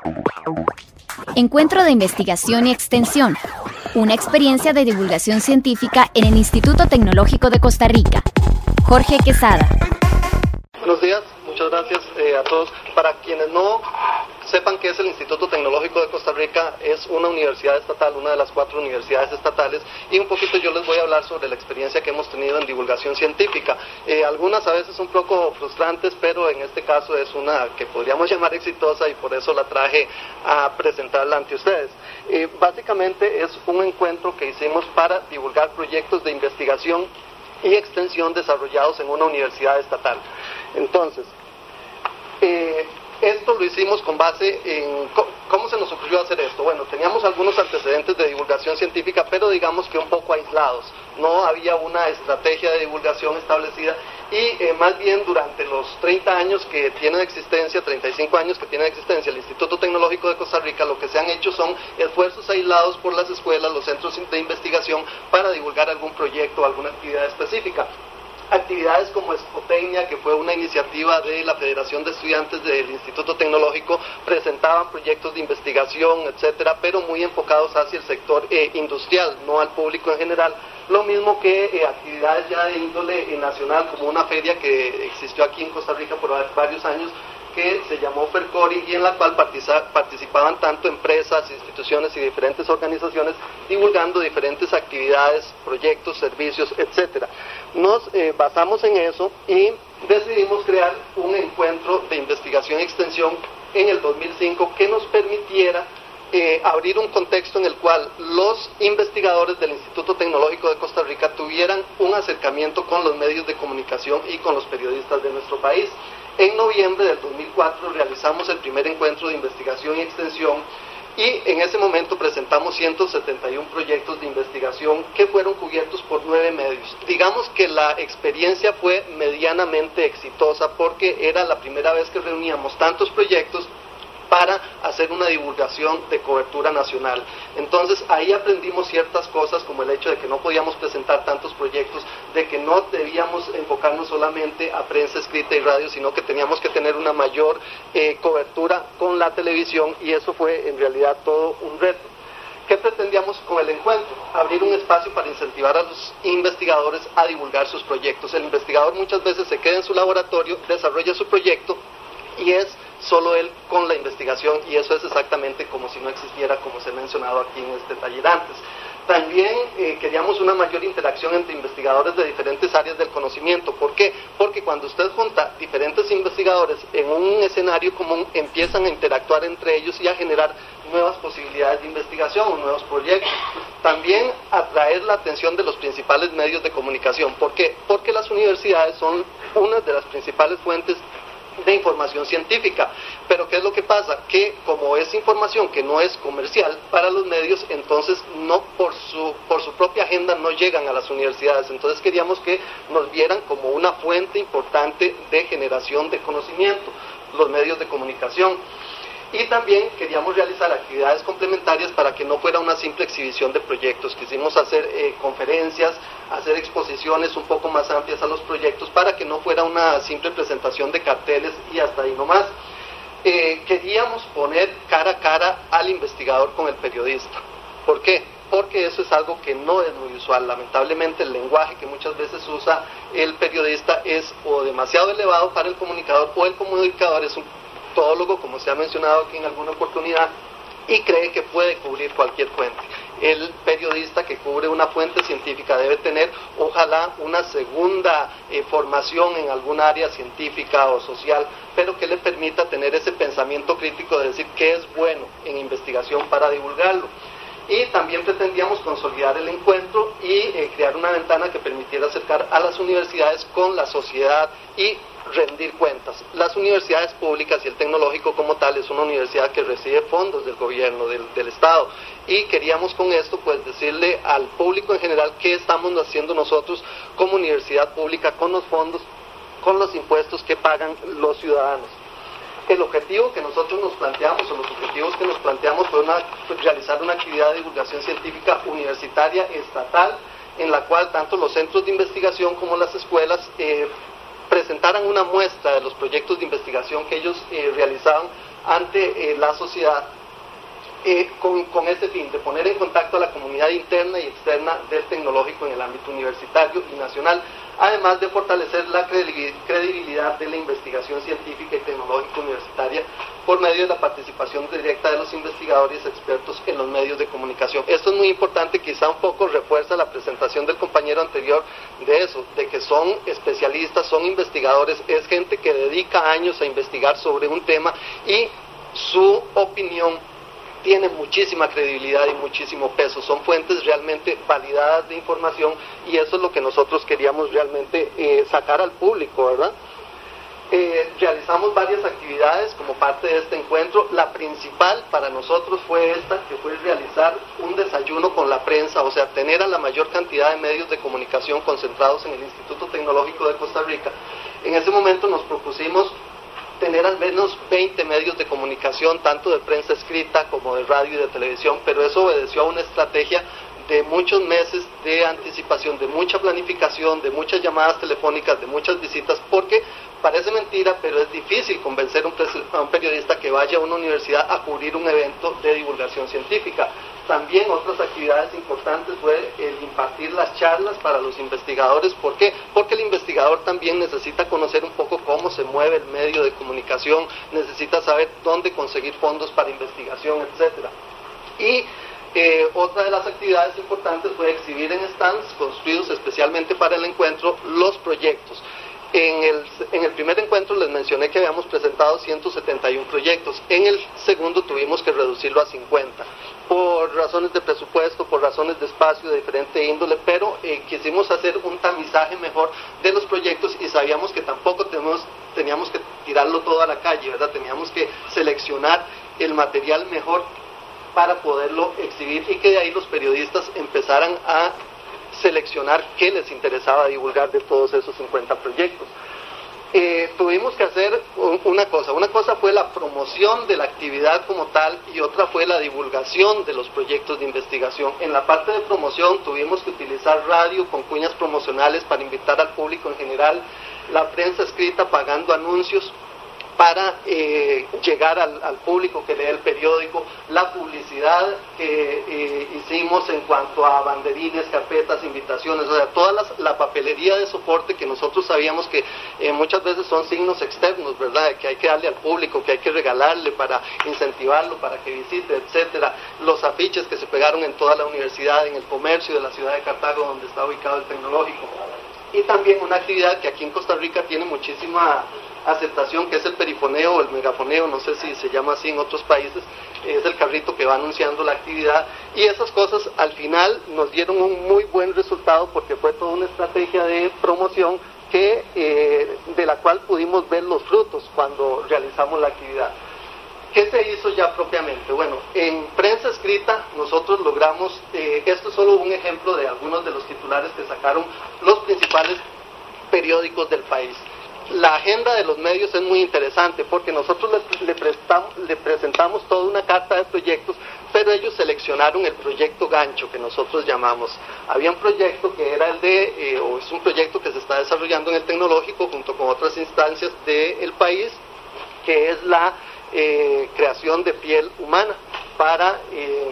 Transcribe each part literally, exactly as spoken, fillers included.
Encuentro de Investigación y Extensión. Una experiencia de divulgación científica en el Instituto Tecnológico de Costa Rica. Jorge Quesada. Buenos días, muchas gracias eh, a todos. Para quienes no sepan qué es el Instituto Tecnológico de Costa Rica, es una universidad estatal, una de las cuatro universidades estatales, y un poquito yo les voy a hablar sobre la experiencia que hemos tenido en divulgación científica. Eh, algunas a veces un poco frustrantes, pero en este caso es una que podríamos llamar exitosa y por eso la traje a presentarla ante ustedes. Eh, básicamente es un encuentro que hicimos para divulgar proyectos de investigación y extensión desarrollados en una universidad estatal. Entonces, eh, esto lo hicimos con base en... ¿Cómo se nos ocurrió hacer esto? Bueno, teníamos algunos antecedentes de divulgación científica, pero digamos que un poco aislados. No había una estrategia de divulgación establecida y eh, más bien durante los treinta años que tiene de existencia, treinta y cinco años que tiene de existencia el Instituto Tecnológico de Costa Rica, lo que se han hecho son esfuerzos aislados por las escuelas, los centros de investigación para divulgar algún proyecto o alguna actividad específica. Actividades como Espotecnia, que fue una iniciativa de la Federación de Estudiantes del Instituto Tecnológico, presentaban proyectos de investigación, etcétera, pero muy enfocados hacia el sector eh, industrial, no al público en general. Lo mismo que eh, actividades ya de índole eh, nacional, como una feria que existió aquí en Costa Rica por varios años, que se llamó FERCORI, y en la cual participaban tanto empresas, instituciones y diferentes organizaciones divulgando diferentes actividades, proyectos, servicios, etcétera. Nos eh, basamos en eso y decidimos crear un encuentro de investigación y extensión en el dos mil cinco que nos permitiera eh, abrir un contexto en el cual los investigadores del Instituto Tecnológico de Costa Rica tuvieran un acercamiento con los medios de comunicación y con los periodistas de nuestro país. En noviembre del dos mil cuatro realizamos el primer encuentro de investigación y extensión y en ese momento presentamos ciento setenta y uno proyectos de investigación que fueron cubiertos por nueve medios. Digamos que la experiencia fue medianamente exitosa porque era la primera vez que reuníamos tantos proyectos para hacer una divulgación de cobertura nacional. Entonces ahí aprendimos ciertas cosas, como el hecho de que no podíamos presentar tantos proyectos, de que no debíamos enfocarnos solamente a prensa escrita y radio, sino que teníamos que tener una mayor eh, cobertura con la televisión, y eso fue en realidad todo un reto. ¿Qué pretendíamos con el encuentro? Abrir un espacio para incentivar a los investigadores a divulgar sus proyectos. El investigador muchas veces se queda en su laboratorio, desarrolla su proyecto y es solo él con la investigación, y eso es exactamente como si no existiera, como se ha mencionado aquí en este taller antes. También eh, queríamos una mayor interacción entre investigadores de diferentes áreas del conocimiento. ¿Por qué? Porque cuando usted junta diferentes investigadores en un escenario común, empiezan a interactuar entre ellos y a generar nuevas posibilidades de investigación o nuevos proyectos. También atraer la atención de los principales medios de comunicación. ¿Por qué? Porque las universidades son una de las principales fuentes de información científica, pero ¿qué es lo que pasa? Que como es información que no es comercial para los medios, entonces no por su, por su propia agenda no llegan a las universidades. Entonces queríamos que nos vieran como una fuente importante de generación de conocimiento, los medios de comunicación. Y también queríamos realizar actividades complementarias para que no fuera una simple exhibición de proyectos. Quisimos hacer eh, conferencias, hacer exposiciones un poco más amplias a los proyectos para que no fuera una simple presentación de carteles y hasta ahí nomás. Eh, queríamos poner cara a cara al investigador con el periodista. ¿Por qué? Porque eso es algo que no es muy usual. Lamentablemente el lenguaje que muchas veces usa el periodista es o demasiado elevado para el comunicador, o el comunicador es un todólogo, como se ha mencionado aquí en alguna oportunidad, y cree que puede cubrir cualquier fuente. El periodista que cubre una fuente científica debe tener, ojalá, una segunda eh, formación en algún área científica o social, pero que le permita tener ese pensamiento crítico de decir qué es bueno en investigación para divulgarlo. Y también pretendíamos consolidar el encuentro y eh, crear una ventana que permitiera acercar a las universidades con la sociedad y rendir cuentas. Las universidades públicas y el tecnológico como tal es una universidad que recibe fondos del gobierno, del, del Estado, y queríamos con esto pues decirle al público en general qué estamos haciendo nosotros como universidad pública con los fondos, con los impuestos que pagan los ciudadanos. El objetivo que nosotros nos planteamos, o los objetivos que nos planteamos, fue una, pues, realizar una actividad de divulgación científica universitaria estatal, en la cual tanto los centros de investigación como las escuelas eh, presentaran una muestra de los proyectos de investigación que ellos eh, realizaban ante eh, la sociedad eh, con, con ese fin de poner en contacto a la comunidad interna y externa del tecnológico en el ámbito universitario y nacional, además de fortalecer la credibilidad de la investigación científica y tecnológica universitaria por medio de la participación directa de los investigadores expertos en los medios de comunicación. Esto es muy importante, quizá un poco refuerza la presentación del compañero anterior de eso, de que son especialistas, son investigadores, es gente que dedica años a investigar sobre un tema y su opinión tiene muchísima credibilidad y muchísimo peso, son fuentes realmente validadas de información y eso es lo que nosotros queríamos realmente eh, sacar al público, ¿verdad? Eh, realizamos varias actividades como parte de este encuentro. La principal para nosotros fue esta, que fue realizar un desayuno con la prensa, o sea, tener a la mayor cantidad de medios de comunicación concentrados en el Instituto Tecnológico de Costa Rica. En ese momento nos propusimos tener al menos veinte medios de comunicación, tanto de prensa escrita como de radio y de televisión, pero eso obedeció a una estrategia de muchos meses de anticipación, de mucha planificación, de muchas llamadas telefónicas, de muchas visitas, porque parece mentira, pero es difícil convencer a un, a un periodista que vaya a una universidad a cubrir un evento de divulgación científica. También otras actividades importantes fue el impartir las charlas para los investigadores. ¿Por qué? Porque el investigador también necesita conocer un poco cómo se mueve el medio de comunicación, necesita saber dónde conseguir fondos para investigación, etcétera. Y Eh, otra de las actividades importantes fue exhibir en stands construidos especialmente para el encuentro los proyectos. En el, en el primer encuentro les mencioné que habíamos presentado ciento setenta y uno proyectos, en el segundo tuvimos que reducirlo a cincuenta, por razones de presupuesto, por razones de espacio de diferente índole, pero eh, quisimos hacer un tamizaje mejor de los proyectos y sabíamos que tampoco tenemos, teníamos que tirarlo todo a la calle, ¿verdad? Teníamos que seleccionar el material mejor para poderlo exhibir y que de ahí los periodistas empezaran a seleccionar qué les interesaba divulgar de todos esos cincuenta proyectos. Eh, tuvimos que hacer una cosa, una cosa fue la promoción de la actividad como tal y otra fue la divulgación de los proyectos de investigación. En la parte de promoción tuvimos que utilizar radio con cuñas promocionales para invitar al público en general, la prensa escrita pagando anuncios para eh, llegar al, al público que lee el periódico, la publicidad que eh, hicimos en cuanto a banderines, carpetas, invitaciones, o sea, toda las, la papelería de soporte que nosotros sabíamos que eh, muchas veces son signos externos, ¿verdad?, que hay que darle al público, que hay que regalarle para incentivarlo, para que visite, etcétera. Los afiches que se pegaron en toda la universidad, en el comercio de la ciudad de Cartago, donde está ubicado el tecnológico. Y también una actividad que aquí en Costa Rica tiene muchísima aceptación, que es el perifoneo o el megafoneo, no sé si se llama así en otros países, es el carrito que va anunciando la actividad, y esas cosas al final nos dieron un muy buen resultado porque fue toda una estrategia de promoción que, eh, de la cual pudimos ver los frutos cuando realizamos la actividad. ¿Qué se hizo ya propiamente? Bueno, en prensa escrita nosotros logramos, eh, esto es solo un ejemplo de algunos de los titulares que sacaron los principales periódicos del país. La agenda de los medios es muy interesante porque nosotros le, le, prestamos, le presentamos toda una carta de proyectos, pero ellos seleccionaron el proyecto gancho que nosotros llamamos. Había un proyecto que era el de, eh, o es un proyecto que se está desarrollando en el tecnológico junto con otras instancias del país, que es la eh, creación de piel humana para eh,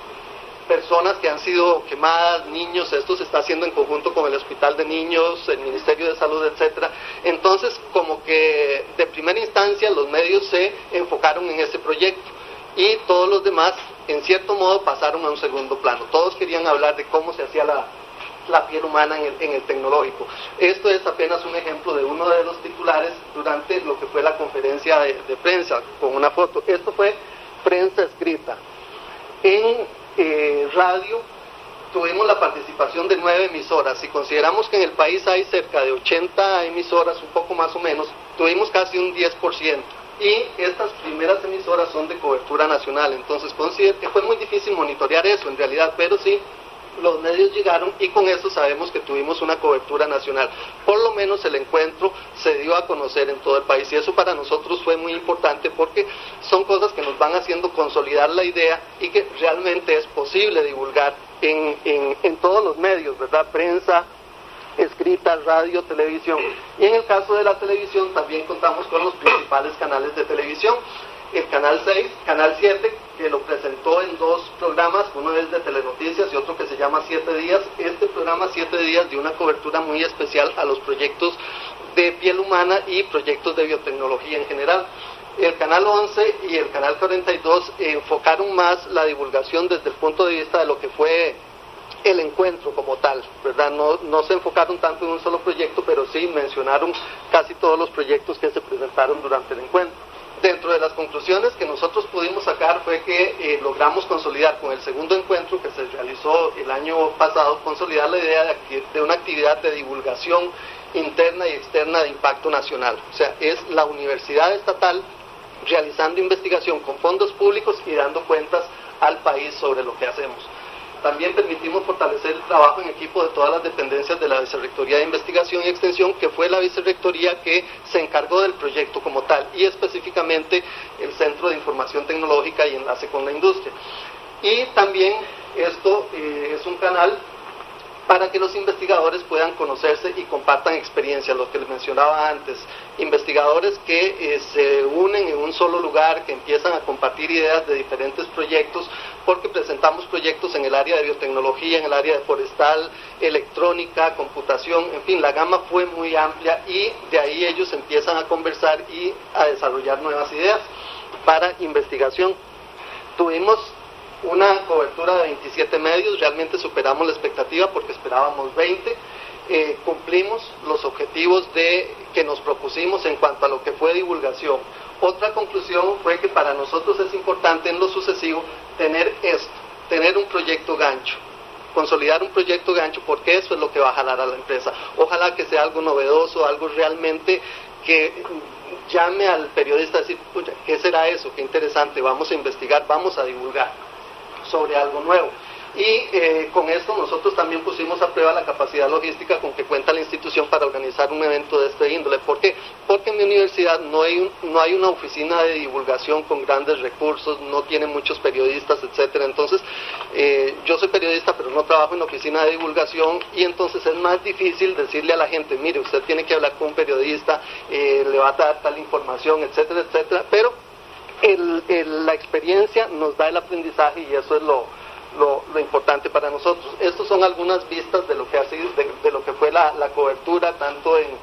personas que han sido quemadas, niños. Esto se está haciendo en conjunto con el Hospital de Niños, el Ministerio de Salud, etcétera. Entonces, como que de primera instancia los medios se enfocaron en ese proyecto y todos los demás, en cierto modo, pasaron a un segundo plano. Todos querían hablar de cómo se hacía la, la piel humana en el, en el tecnológico. Esto es apenas un ejemplo de uno de los titulares durante lo que fue la conferencia de, de prensa, con una foto. Esto fue prensa escrita. En Eh, radio tuvimos la participación de nueve emisoras. Si consideramos que en el país hay cerca de ochenta emisoras, un poco más o menos, tuvimos casi un diez por ciento, y estas primeras emisoras son de cobertura nacional. Entonces considero que fue muy difícil monitorear eso en realidad, pero sí los medios llegaron y con eso sabemos que tuvimos una cobertura nacional. Por lo menos el encuentro se dio a conocer en todo el país y eso para nosotros fue muy importante porque son cosas que nos van haciendo consolidar la idea y que realmente es posible divulgar en, en, en todos los medios, ¿verdad? Prensa escrita, radio, televisión. Y en el caso de la televisión también contamos con los principales canales de televisión. el Canal seis, Canal siete, que lo presentó en dos programas, uno es de Telenoticias y otro que se llama Siete Días. Este programa Siete Días dio una cobertura muy especial a los proyectos de piel humana y proyectos de biotecnología en general. El Canal once y el Canal cuarenta y dos enfocaron más la divulgación desde el punto de vista de lo que fue el encuentro como tal, ¿verdad? No, no se enfocaron tanto en un solo proyecto, pero sí mencionaron casi todos los proyectos que se presentaron durante el encuentro. Dentro de las conclusiones que nosotros pudimos sacar fue que eh, logramos consolidar con el segundo encuentro que se realizó el año pasado, consolidar la idea de, de una actividad de divulgación interna y externa de impacto nacional. O sea, es la universidad estatal realizando investigación con fondos públicos y dando cuentas al país sobre lo que hacemos. También permitimos fortalecer el trabajo en equipo de todas las dependencias de la Vicerrectoría de Investigación y Extensión, que fue la vicerrectoría que se encargó del proyecto como tal, y específicamente el Centro de Información Tecnológica y Enlace con la Industria. Y también esto eh, es un canal para que los investigadores puedan conocerse y compartan experiencias, lo que les mencionaba antes, investigadores que eh, se unen en un solo lugar, que empiezan a compartir ideas de diferentes proyectos, porque presentamos proyectos en el área de biotecnología, en el área de forestal, electrónica, computación, en fin, la gama fue muy amplia y de ahí ellos empiezan a conversar y a desarrollar nuevas ideas para investigación. Tuvimos una cobertura de veintisiete medios, realmente superamos la expectativa porque esperábamos veinte, eh, cumplimos los objetivos de, que nos propusimos en cuanto a lo que fue divulgación. Otra conclusión fue que para nosotros es importante en lo sucesivo tener esto, tener un proyecto gancho, consolidar un proyecto gancho, porque eso es lo que va a jalar a la empresa. Ojalá que sea algo novedoso, algo realmente que llame al periodista a decir, ¿qué será eso? Qué interesante, vamos a investigar, vamos a divulgar sobre algo nuevo. Y eh, con esto nosotros también pusimos a prueba la capacidad logística con que cuenta la institución para organizar un evento de este índole. ¿Por qué? Porque en mi universidad no hay, un, no hay una oficina de divulgación con grandes recursos, no tiene muchos periodistas, etcétera. Entonces, eh, yo soy periodista, pero no trabajo en la oficina de divulgación, y entonces es más difícil decirle a la gente, mire, usted tiene que hablar con un periodista, eh, le va a dar tal información, etcétera, etcétera. Pero el, el, la experiencia nos da el aprendizaje y eso es lo Lo, lo importante para nosotros. Estos son algunas vistas de lo que ha sido, de, de lo que fue la, la cobertura, tanto en,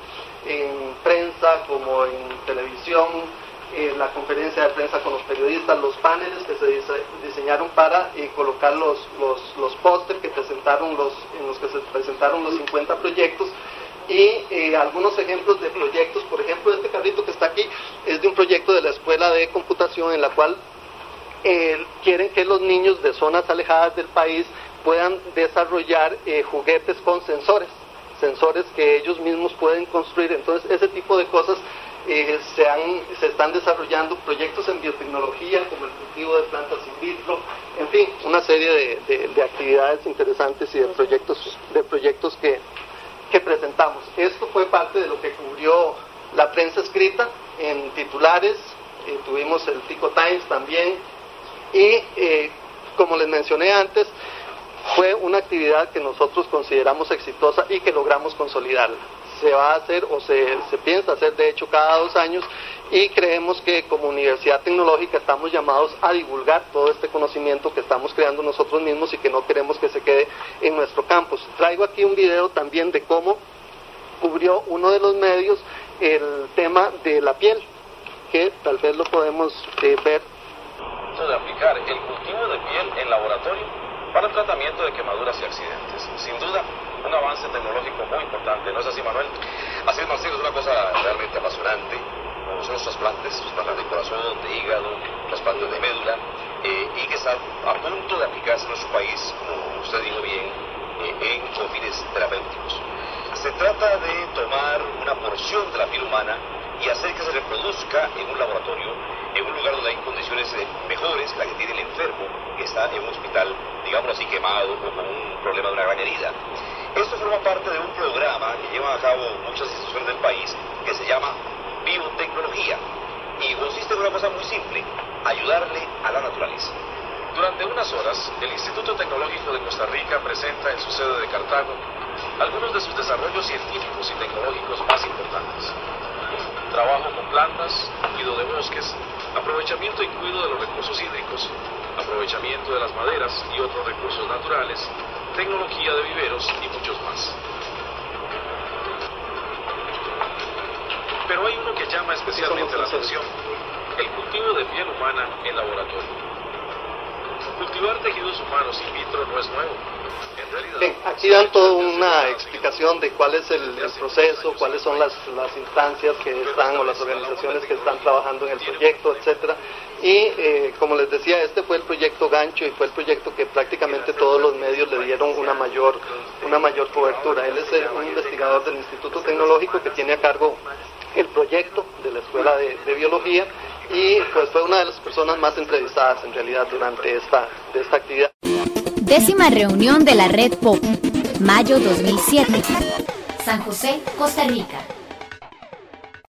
en prensa como en televisión, eh, la conferencia de prensa con los periodistas, los paneles que se dise, diseñaron para eh, colocar los, los, los póster que presentaron los, en los que se presentaron los cincuenta proyectos, y eh, algunos ejemplos de proyectos. Por ejemplo, este carrito que está aquí es de un proyecto de la Escuela de Computación, en la cual Eh, quieren que los niños de zonas alejadas del país puedan desarrollar eh, juguetes con sensores, sensores que ellos mismos pueden construir. Entonces, ese tipo de cosas eh, se, han, se están desarrollando, proyectos en biotecnología como el cultivo de plantas in vitro, en fin, una serie de, de, de actividades interesantes y de proyectos, de proyectos que, que presentamos. Esto fue parte de lo que cubrió la prensa escrita en titulares. Eh, tuvimos el Tico Times también. Y eh, como les mencioné antes, fue una actividad que nosotros consideramos exitosa y que logramos consolidarla. Se va a hacer, o se, se piensa hacer de hecho cada dos años, y creemos que como universidad tecnológica estamos llamados a divulgar todo este conocimiento que estamos creando nosotros mismos y que no queremos que se quede en nuestro campus. Traigo aquí un video también de cómo cubrió uno de los medios el tema de la piel, que tal vez lo podemos eh, ver. De aplicar el cultivo de piel en laboratorio para el tratamiento de quemaduras y accidentes. Sin duda, un avance tecnológico muy importante, ¿no es así, Manuel? Así es, Marcelo, es una cosa realmente apasionante, como son los trasplantes, trasplantes de corazón, de hígado, trasplantes de médula, eh, y que está a punto de aplicarse en nuestro país, como usted dijo bien, eh, en con fines terapéuticos. Se trata de tomar una porción de la piel humana y hacer que se reproduzca en un laboratorio, en un lugar donde hay condiciones mejores que la que tiene el enfermo que está en un hospital, digamos así, quemado o con un problema de una gran herida. Esto forma parte de un programa que llevan a cabo muchas instituciones del país que se llama biotecnología, y consiste en una cosa muy simple: ayudarle a la naturaleza. Durante unas horas, el Instituto Tecnológico de Costa Rica presenta en su sede de Cartago algunos de sus desarrollos científicos y tecnológicos más importantes. trabajo con plantas, cuidado de bosques, aprovechamiento y cuidado de los recursos hídricos, aprovechamiento de las maderas y otros recursos naturales, tecnología de viveros y muchos más. Pero hay uno que llama especialmente la atención: el cultivo de piel humana en laboratorio. Cultivar tejidos humanos in vitro no es nuevo. En realidad, Bien, aquí dan toda una explicación de cuál es el, el proceso, cuáles son las, las instancias que están o las organizaciones que están trabajando en el proyecto, etcétera. Y eh, como les decía, este fue el proyecto Gancho y fue el proyecto que prácticamente todos los medios le dieron una mayor, una mayor cobertura. Él es el, un investigador del Instituto Tecnológico que tiene a cargo el proyecto de la Escuela de, de Biología, y pues fue una de las personas más entrevistadas en realidad durante esta, de esta actividad. Décima reunión de la Red P O P, mayo dos mil siete. San José, Costa Rica.